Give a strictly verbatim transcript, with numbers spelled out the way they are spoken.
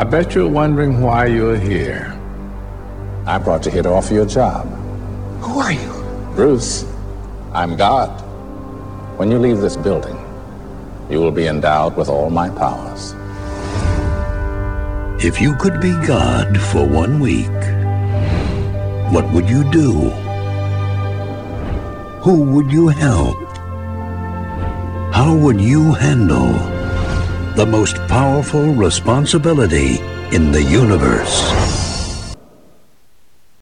I bet you're wondering why you're here. I brought you here to offer you a job. Who are you? Bruce, I'm God. When you leave this building, you will be endowed with all my powers. If you could be God for one week, what would you do? Who would you help? How would you handle the most powerful responsibility in the universe?